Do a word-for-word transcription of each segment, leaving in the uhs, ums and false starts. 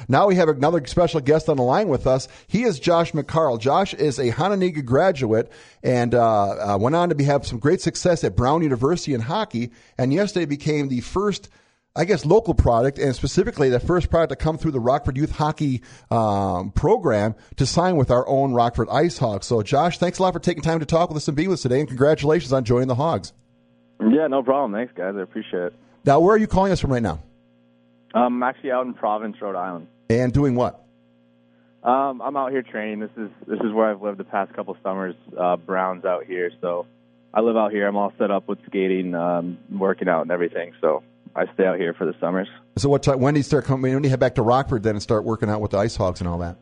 Now we have another special guest on the line with us. He is Josh McCarl. Josh is a Hononegah graduate and uh, uh, went on to be, have some great success at Brown University in hockey, and yesterday became the first, I guess, local product, and specifically the first product to come through the Rockford Youth Hockey um, program to sign with our own Rockford Ice Hogs. So, Josh, thanks a lot for taking time to talk with us and be with us today, and congratulations on joining the Hogs. Yeah, no problem. Thanks, guys. I appreciate it. Now, where are you calling us from right now? I'm actually out in Providence, Rhode Island. And doing what? Um, I'm out here training. This is this is where I've lived the past couple summers. Uh, Brown's out here, so I live out here. I'm all set up with skating, um, working out, and everything. So I stay out here for the summers. So what time, when do you start coming? When do you head back to Rockford then and start working out with the Ice Hogs and all that?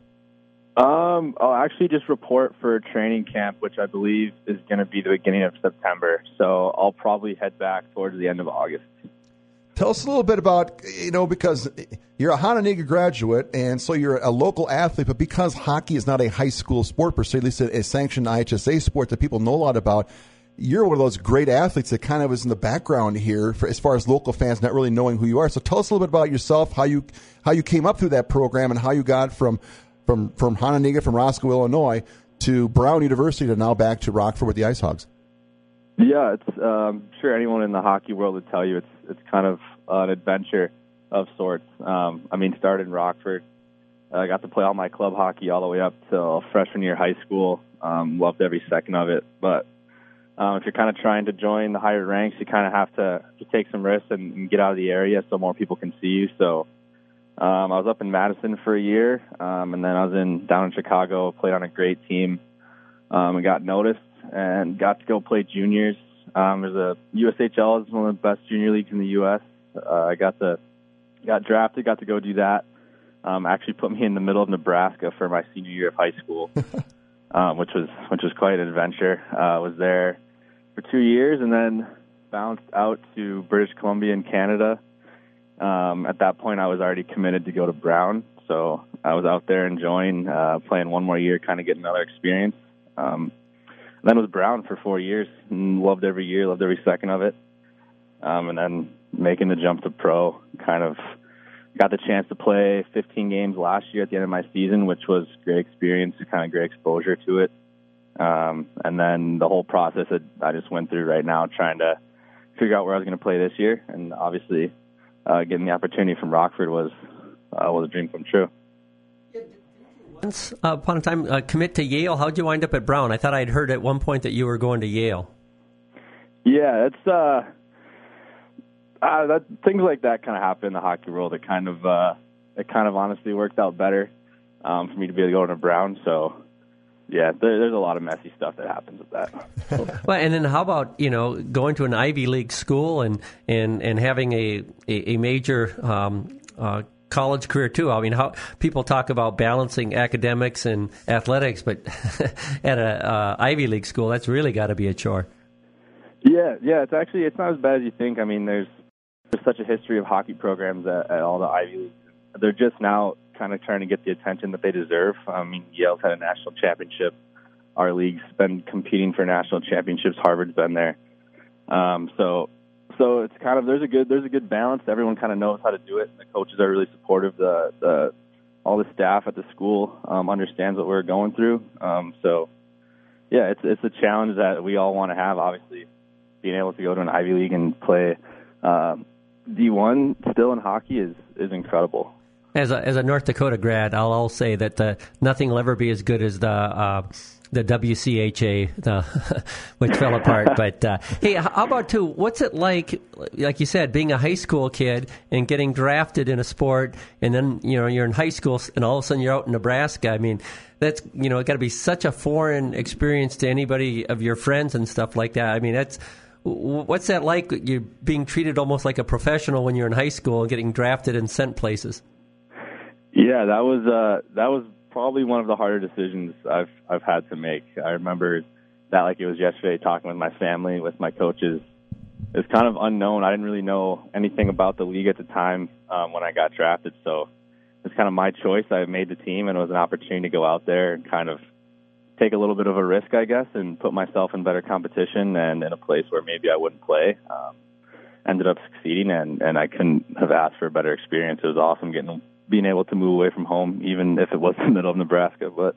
Um, I'll actually just report for training camp, which I believe is going to be the beginning of September. So I'll probably head back towards the end of August. Tell us a little bit about, you know, because you're a Hononegah graduate, and so you're a local athlete, but because hockey is not a high school sport per se, at least a, a sanctioned I H S A sport that people know a lot about, you're one of those great athletes that kind of is in the background here for, as far as local fans not really knowing who you are. So tell us a little bit about yourself, how you how you came up through that program, and how you got from from from Hononegah, from Roscoe, Illinois, to Brown University, to now back to Rockford with the Ice Hogs. Yeah, it's um, sure anyone in the hockey world would tell you it's it's kind of an adventure of sorts. Um, I mean, started in Rockford. I uh, got to play all my club hockey all the way up till freshman year of high school. Um, loved every second of it. But um, if you're kind of trying to join the higher ranks, you kind of have to, to take some risks and, and get out of the area so more people can see you. So um, I was up in Madison for a year, um, and then I was in down in Chicago, played on a great team, um, and got noticed and got to go play juniors. Um, there's a U S H L is one of the best junior leagues in the U S Uh, I got to got drafted, got to go do that. Um, actually put me in the middle of Nebraska for my senior year of high school, um, which was which was quite an adventure. I uh, was there for two years and then bounced out to British Columbia in Canada. Um, at that point, I was already committed to go to Brown, so I was out there enjoying uh, playing one more year, kind of getting another experience. Um, then was Brown for four years, and loved every year, loved every second of it. Um, and then making the jump to pro, kind of got the chance to play fifteen games last year at the end of my season, which was great experience, kind of great exposure to it. Um, and then the whole process that I just went through right now, trying to figure out where I was going to play this year. And obviously uh, getting the opportunity from Rockford was uh, was a dream come true. Once uh, upon a time, uh, commit to Yale. How'd you wind up at Brown? I thought I'd heard at one point that you were going to Yale. Yeah, it's uh, uh that things like that kind of happen in the hockey world. It kind of uh, it kind of honestly worked out better um, for me to be able to go to Brown. So yeah, there, there's a lot of messy stuff that happens with that. Well, and then how about, you know, going to an Ivy League school and and, and having a a, a major um, uh, college career too? I mean, how people talk about balancing academics and athletics, but at a uh, Ivy League school, that's really got to be a chore. Yeah, yeah, it's actually it's not as bad as you think. I mean, there's there's such a history of hockey programs at, at all the Ivy Leagues. They're just now kind of trying to get the attention that they deserve. I mean, Yale's had a national championship. Our league's been competing for national championships. Harvard's been there. Um, so, so it's kind of there's a good there's a good balance. Everyone kind of knows how to do it. The coaches are really supportive. The the all the staff at the school um, understands what we're going through. Um, so, yeah, it's it's a challenge that we all want to have. Obviously, being able to go to an Ivy League and play uh, D one still in hockey is is incredible. As a as a North Dakota grad, I'll, I'll say that the, nothing will ever be as good as the uh, the W C H A, the which fell apart. But uh, hey, how about too? What's it like? Like you said, being a high school kid and getting drafted in a sport, and then you know you're in high school, and all of a sudden you're out in Nebraska. I mean, that's you know it got to be such a foreign experience to anybody of your friends and stuff like that. I mean, that's. What's that like? You're being treated almost like a professional when you're in high school and getting drafted and sent places. Yeah, that was uh, that was probably one of the harder decisions I've I've had to make. I remember that like it was yesterday, talking with my family, with my coaches. It's kind of unknown. I didn't really know anything about the league at the time um, when I got drafted, so it's kind of my choice. I made the team, and it was an opportunity to go out there and kind of take a little bit of a risk, I guess, and put myself in better competition and in a place where maybe I wouldn't play. Um, ended up succeeding, and, and I couldn't have asked for a better experience. It was awesome getting being able to move away from home, even if it was in the middle of Nebraska. But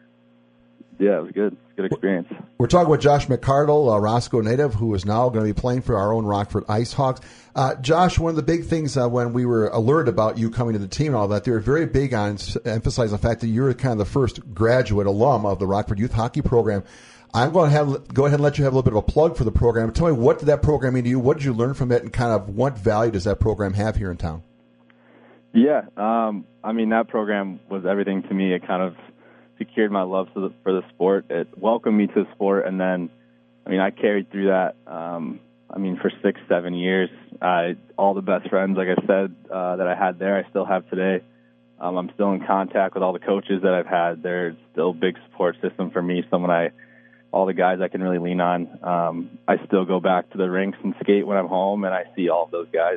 yeah, it was good. It's a good experience. We're talking with Josh McArdle, a Roscoe native, who is now going to be playing for our own Rockford IceHogs. Uh, Josh, one of the big things uh, when we were alerted about you coming to the team and all that, they were very big on emphasizing the fact that you're kind of the first graduate alum of the Rockford Youth Hockey Program. I'm going to have go ahead and let you have a little bit of a plug for the program. Tell me, what did that program mean to you? What did you learn from it, and kind of what value does that program have here in town? Yeah, um, I mean, that program was everything to me. It kind of secured my love for the, for the sport. It welcomed me to the sport, and then, I mean, I carried through that, um, I mean, for six, seven years. I, all the best friends, like I said, uh, that I had there, I still have today. Um, I'm still in contact with all the coaches that I've had. They're still a big support system for me, someone I, all the guys I can really lean on. Um, I still go back to the rinks and skate when I'm home, and I see all of those guys.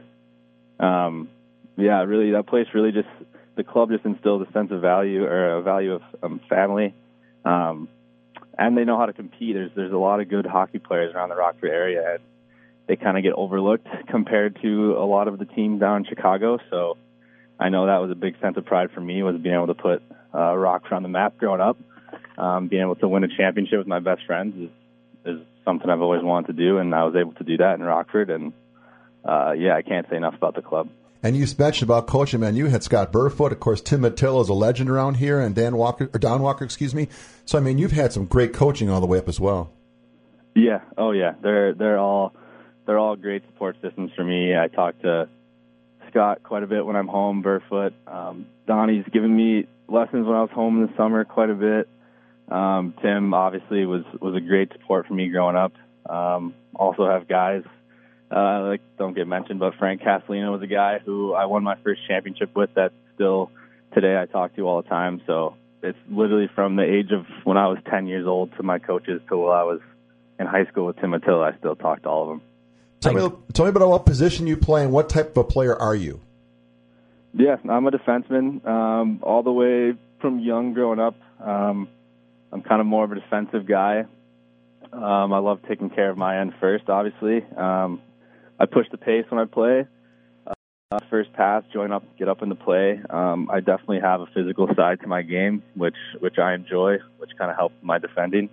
Um, yeah, really, that place really just, the club just instilled a sense of value, or a value of um, family. Um, and they know how to compete. There's there's a lot of good hockey players around the Rockford area, and they kind of get overlooked compared to a lot of the teams down in Chicago. So I know that was a big sense of pride for me, was being able to put uh, Rockford on the map growing up. Um, being able to win a championship with my best friends is, is something I've always wanted to do, and I was able to do that in Rockford. And, uh, yeah, I can't say enough about the club. And you mentioned about coaching, man. You had Scott Burfoot, of course. Tim Mattillo is a legend around here, and Dan Walker, or Don Walker, excuse me. So, I mean, you've had some great coaching all the way up as well. Yeah. Oh, yeah. They're they're all they're all great support systems for me. I talk to Scott quite a bit when I'm home. Burfoot, um, Donnie's given me lessons when I was home in the summer quite a bit. Um, Tim obviously was was a great support for me growing up. Um, also have guys. Uh, like don't get mentioned, but Frank Castellino was a guy who I won my first championship with that still today I talk to all the time. So it's literally from the age of when I was ten years old to my coaches to while I was in high school with Tim Mattillo. I still talk to all of them. Tell me, tell me about what position you play and what type of a player are you? Yeah, I'm a defenseman. Um, all the way from young growing up, um, I'm kind of more of a defensive guy. Um, I love taking care of my end first, obviously. Um, I push the pace when I play. Uh, first pass, join up, get up in the play. Um, I definitely have a physical side to my game, which which I enjoy, which kind of helps my defending.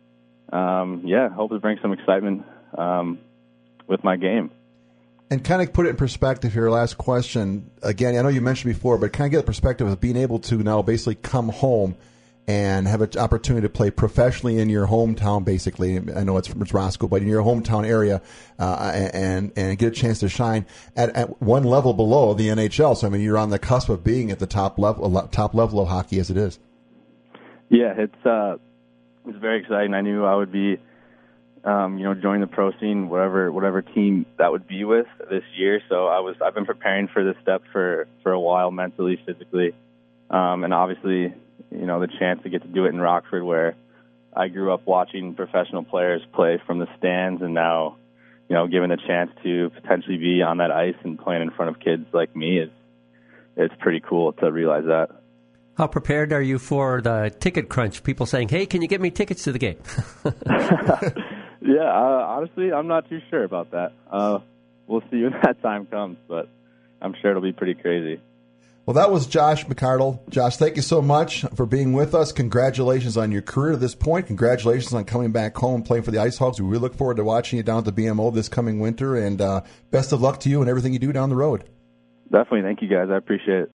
Um, yeah, hope to bring some excitement um, with my game. And kind of put it in perspective here, last question. Again, I know you mentioned before, but kind of get the perspective of being able to now basically come home and have an opportunity to play professionally in your hometown, basically. I know it's, it's Roscoe, but in your hometown area, uh, and and get a chance to shine at, at one level below the N H L. So, I mean, you're on the cusp of being at the top level top level of hockey as it is. Yeah, it's uh, it's very exciting. I knew I would be, um, you know, joining the pro scene, whatever whatever team that would be with this year. So I was I've been preparing for this step for, for a while, mentally, physically, um, and obviously, you know, the chance to get to do it in Rockford, where I grew up watching professional players play from the stands, and now, you know, given the chance to potentially be on that ice and playing in front of kids like me is, it's pretty cool to realize that. How prepared are you for the ticket crunch? People saying, hey, can you get me tickets to the game? Yeah, uh, honestly, I'm not too sure about that. Uh, we'll see when that time comes, but I'm sure it'll be pretty crazy. Well, that was Josh McArdle. Josh, thank you so much for being with us. Congratulations on your career to this point. Congratulations on coming back home and playing for the IceHogs. We really look forward to watching you down at the B M O this coming winter, and uh, best of luck to you and everything you do down the road. Definitely. Thank you, guys. I appreciate it.